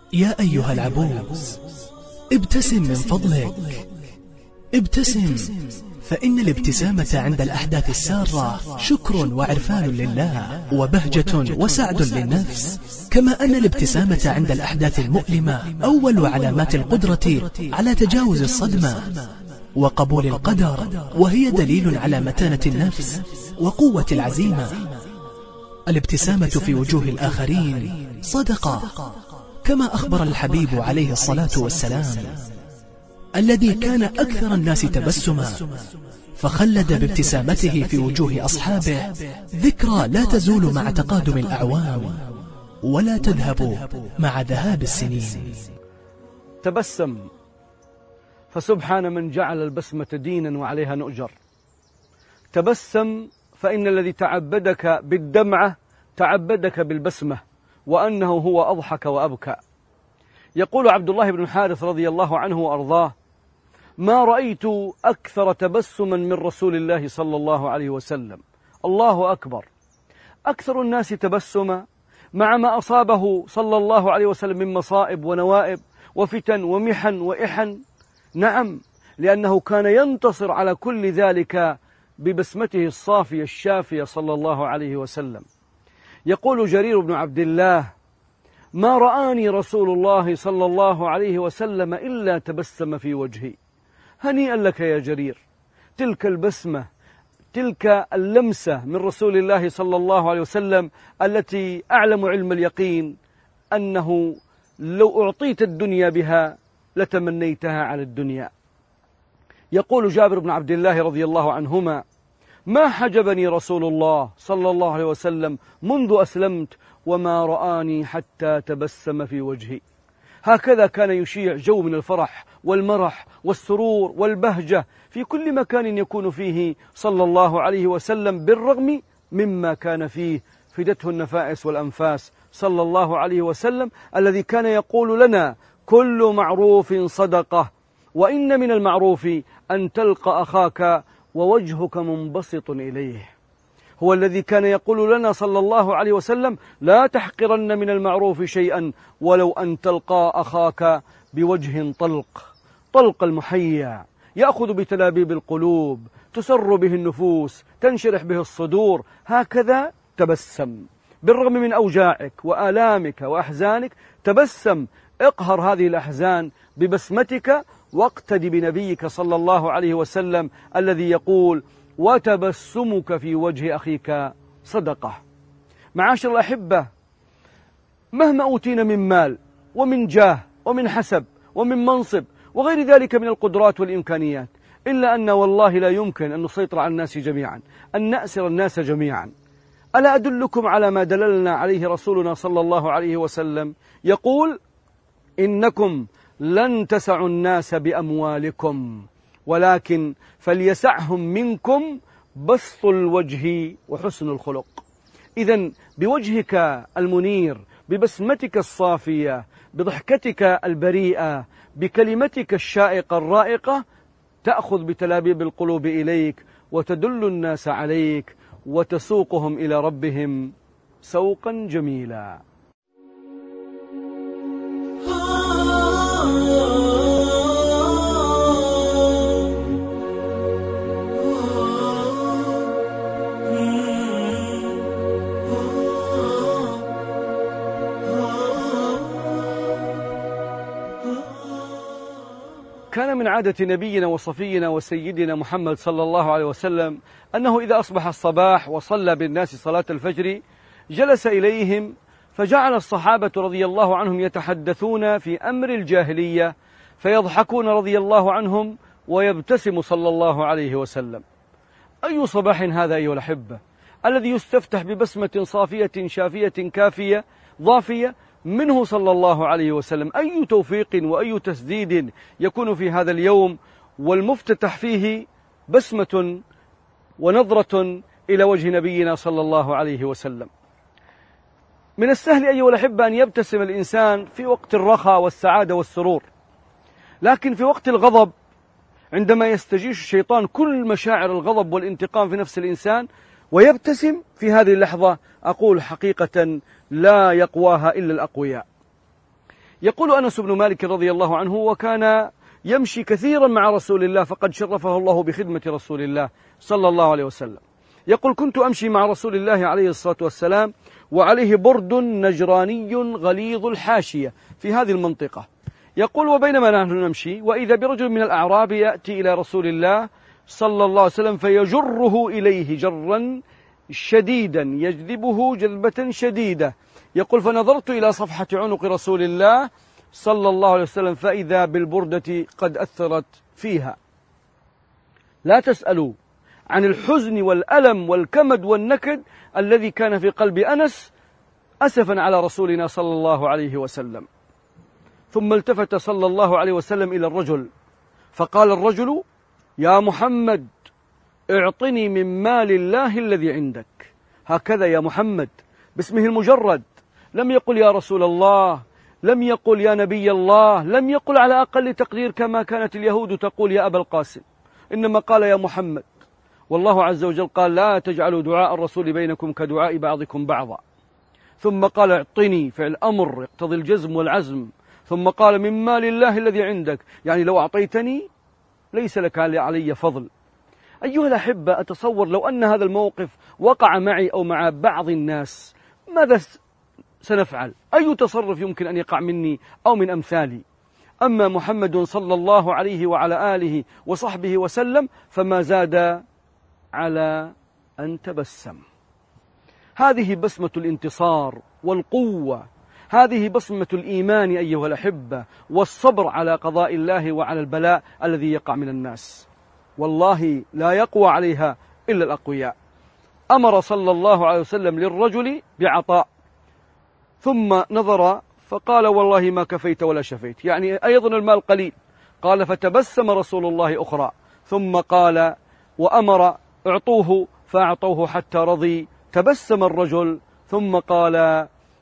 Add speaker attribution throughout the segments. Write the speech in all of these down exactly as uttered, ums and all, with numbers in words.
Speaker 1: يا أيها العبوس، ابتسم من فضلك، ابتسم، فإن الابتسامة عند الأحداث السارة شكر وعرفان لله وبهجة وسعد للنفس، كما أن الابتسامة عند الأحداث المؤلمة أول علامات القدرة على تجاوز الصدمة وقبول القدر، وهي دليل على متانة النفس وقوة العزيمة. الابتسامة في وجوه الآخرين صدقة، كما أخبر الحبيب عليه الصلاة والسلام الذي كان أكثر الناس تبسما، فخلد بابتسامته في وجوه أصحابه ذكرى لا تزول مع تقادم الأعوام ولا تذهب مع ذهاب السنين.
Speaker 2: تبسم، فسبحان من جعل البسمة دينا وعليها نؤجر. تبسم، فإن الذي تعبدك بالدمعة تعبدك بالبسمة، وأنه هو أضحك وأبكى. يقول عبد الله بن الحارث رضي الله عنه وأرضاه: ما رأيت أكثر تبسما من رسول الله صلى الله عليه وسلم. الله أكبر، أكثر الناس تبسما مع ما أصابه صلى الله عليه وسلم من مصائب ونوائب وفتن ومحن وإحن. نعم، لأنه كان ينتصر على كل ذلك ببسمته الصافية الشافية صلى الله عليه وسلم. يقول جرير بن عبد الله: ما رآني رسول الله صلى الله عليه وسلم إلا تبسم في وجهي. هنيئا لك يا جرير، تلك البسمة، تلك اللمسة من رسول الله صلى الله عليه وسلم التي أعلم علم اليقين أنه لو أعطيت الدنيا بها لتمنيتها على الدنيا. يقول جابر بن عبد الله رضي الله عنهما: ما حجبني رسول الله صلى الله عليه وسلم منذ أسلمت وما رآني حتى تبسم في وجهي. هكذا كان يشيع جو من الفرح والمرح والسرور والبهجة في كل مكان يكون فيه صلى الله عليه وسلم، بالرغم مما كان فيه فدته النفائس والأنفاس صلى الله عليه وسلم، الذي كان يقول لنا: كل معروف صدقة، وإن من المعروف أن تلقى أخاك ووجهك منبسط إليه. هو الذي كان يقول لنا صلى الله عليه وسلم: لا تحقرن من المعروف شيئا ولو أن تلقى أخاك بوجه طلق، طلق المحيا، يأخذ بتلابيب القلوب، تسر به النفوس، تنشرح به الصدور. هكذا تبسم، بالرغم من أوجاعك وآلامك وأحزانك تبسم، اقهر هذه الأحزان ببسمتك، واقتد بنبيك صلى الله عليه وسلم الذي يقول: وتبسمك في وجه أخيك صدقة. معاشر الأحبة، مهما أوتينا من مال ومن جاه ومن حسب ومن منصب وغير ذلك من القدرات والإمكانيات، إلا أن والله لا يمكن أن نسيطر على الناس جميعا، أن نأسر الناس جميعا. ألا أدلكم على ما دللنا عليه رسولنا صلى الله عليه وسلم؟ يقول: إنكم لن تسعوا الناس بأموالكم، ولكن فليسعهم منكم بسط الوجه وحسن الخلق. إذن بوجهك المنير، ببسمتك الصافية، بضحكتك البريئة، بكلمتك الشائقة الرائقة، تأخذ بتلابيب القلوب إليك وتدل الناس عليك وتسوقهم إلى ربهم سوقا جميلا. كان من عادة نبينا وصفينا وسيدنا محمد صلى الله عليه وسلم أنه إذا أصبح الصباح وصلى بالناس صلاة الفجر جلس إليهم، فجعل الصحابة رضي الله عنهم يتحدثون في أمر الجاهلية فيضحكون رضي الله عنهم ويبتسم صلى الله عليه وسلم. أي صباح هذا أيها الأحبة، الذي يستفتح ببسمة صافية شافية كافية ضافية منه صلى الله عليه وسلم. أي توفيق وأي تسديد يكون في هذا اليوم، والمفتتح فيه بسمة ونظرة إلى وجه نبينا صلى الله عليه وسلم. من السهل أيها الأحبة أن يبتسم الإنسان في وقت الرخاء والسعادة والسرور، لكن في وقت الغضب عندما يستجيش الشيطان كل مشاعر الغضب والانتقام في نفس الإنسان ويبتسم في هذه اللحظة، أقول حقيقة لا يقواها إلا الأقوياء. يقول أنس بن مالك رضي الله عنه: وكان يمشي كثيرا مع رسول الله فقد شرفه الله بخدمة رسول الله صلى الله عليه وسلم. يقول: كنت أمشي مع رسول الله عليه الصلاة والسلام وعليه برد نجراني غليظ الحاشية في هذه المنطقة. يقول: وبينما نحن نمشي وإذا برجل من الأعراب يأتي إلى رسول الله صلى الله عليه وسلم فيجره إليه جرا شديدا يجذبه جذبة شديدة. يقول: فنظرت إلى صفحة عنق رسول الله صلى الله عليه وسلم فإذا بالبردة قد أثرت فيها. لا تسألوا عن الحزن والألم والكمد والنكد الذي كان في قلب أنس أسفا على رسولنا صلى الله عليه وسلم. ثم التفت صلى الله عليه وسلم إلى الرجل فقال الرجل: يا محمد اعطني من مال الله الذي عندك. هكذا يا محمد باسمه المجرد، لم يقل يا رسول الله، لم يقل يا نبي الله، لم يقل على أقل تقدير كما كانت اليهود تقول يا أبا القاسم، إنما قال يا محمد. والله عز وجل قال: لا تجعلوا دعاء الرسول بينكم كدعاء بعضكم بعضا. ثم قال: اعطني، فعل أمر يقتضي الجزم والعزم. ثم قال: من مال الله الذي عندك، يعني لو أعطيتني ليس لك علي فضل. أيها الأحبة، أتصور لو أن هذا الموقف وقع معي أو مع بعض الناس ماذا سنفعل؟ أي تصرف يمكن أن يقع مني أو من أمثالي؟ أما محمد صلى الله عليه وعلى آله وصحبه وسلم فما زاد على أن تبسم. هذه بسمة الانتصار والقوة، هذه بسمة الإيمان أيها الأحبة، والصبر على قضاء الله وعلى البلاء الذي يقع من الناس. والله لا يقوى عليها إلا الأقوياء. أمر صلى الله عليه وسلم للرجل بعطاء ثم نظر فقال: والله ما كفيت ولا شفيت، يعني أيضا المال قليل. قال: فتبسم رسول الله أخرى ثم قال وأمر: اعطوه، فأعطوه حتى رضي. تبسم الرجل ثم قال: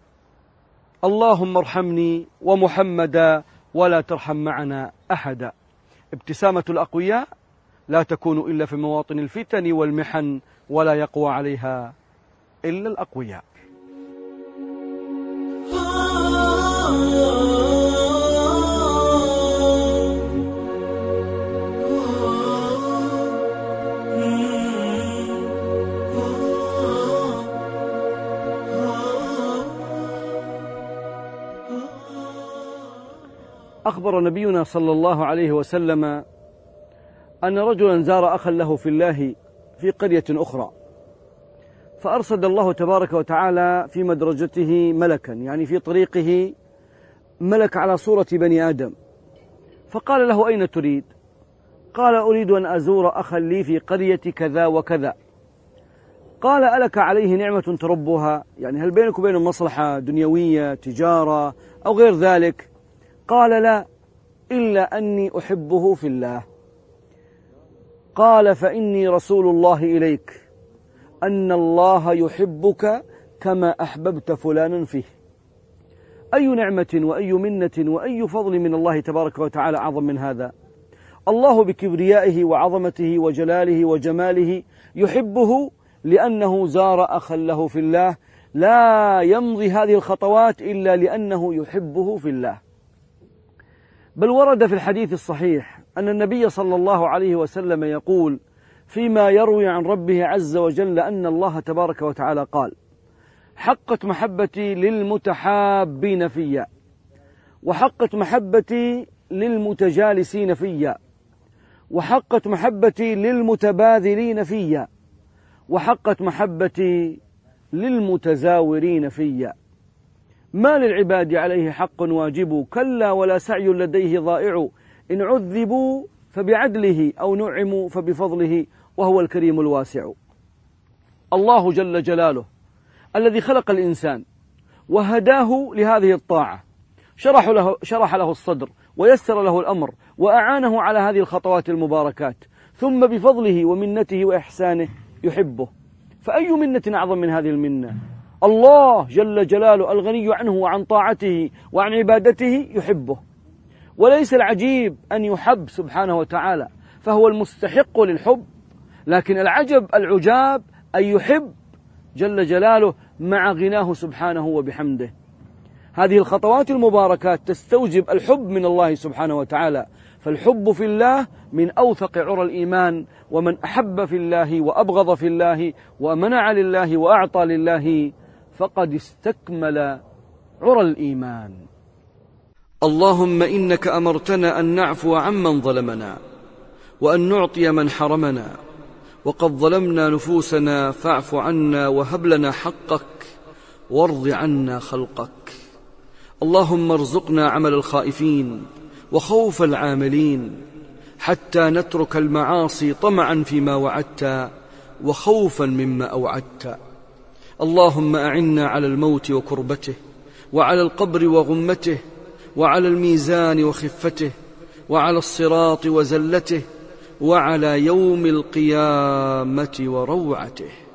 Speaker 2: اللهم ارحمني ومحمدا ولا ترحم معنا أحدا. ابتسامة الأقوياء لا تكون إلا في مواطن الفتن والمحن، ولا يقوى عليها إلا الأقوياء. أخبر نبينا صلى الله عليه وسلم أن رجلا زار أخا له في الله في قرية أخرى، فأرصد الله تبارك وتعالى في مدرجته ملكا، يعني في طريقه ملك على صورة بني آدم، فقال له: أين تريد؟ قال: أريد أن أزور أخا لي في قرية كذا وكذا. قال: ألك عليه نعمة تربها؟ يعني هل بينك وبين مصلحة دنيوية، تجارة أو غير ذلك؟ قال: لا، إلا أني أحبه في الله. قال: فإني رسول الله إليك أن الله يحبك كما أحببت فلانا فيه. أي نعمة وأي منة وأي فضل من الله تبارك وتعالى أعظم من هذا؟ الله بكبريائه وعظمته وجلاله وجماله يحبه لأنه زار أخا له في الله، لا يمضي هذه الخطوات إلا لأنه يحبه في الله. بل ورد في الحديث الصحيح أن النبي صلى الله عليه وسلم يقول فيما يروي عن ربه عز وجل أن الله تبارك وتعالى قال: حقت محبتي للمتحابين فيا، وحقت محبتي للمتجالسين فيا، وحقت محبتي للمتباذلين فيا، وحقت محبتي للمتزاورين فيا. ما للعباد عليه حق واجب، كلا ولا سعي لديه ضائع، إن عذبوا فبعدله أو نعموا فبفضله وهو الكريم الواسع. الله جل جلاله الذي خلق الإنسان وهداه لهذه الطاعة، شرح له, شرح له الصدر ويسر له الأمر وأعانه على هذه الخطوات المباركات، ثم بفضله ومنته وإحسانه يحبه. فأي منة أعظم من هذه المنة؟ الله جل جلاله الغني عنه وعن طاعته وعن عبادته يحبه. وليس العجيب أن يحب سبحانه وتعالى، فهو المستحق للحب، لكن العجب العجاب أن يحب جل جلاله مع غناه سبحانه وبحمده. هذه الخطوات المباركات تستوجب الحب من الله سبحانه وتعالى، فالحب في الله من أوثق عرى الإيمان، ومن أحب في الله وأبغض في الله ومنع لله وأعطى لله فقد استكمل عرى الإيمان. اللهم إنك أمرتنا أن نعفو عمن ظلمنا وأن نعطي من حرمنا، وقد ظلمنا نفوسنا فاعف عنا وهب لنا حقك وارض عنا خلقك. اللهم ارزقنا عمل الخائفين وخوف العاملين، حتى نترك المعاصي طمعا فيما وعدت وخوفا مما أوعدت. اللهم أعنا على الموت وكربته، وعلى القبر وغمته، وعلى الميزان وخفته، وعلى الصراط وزلته، وعلى يوم القيامة وروعته.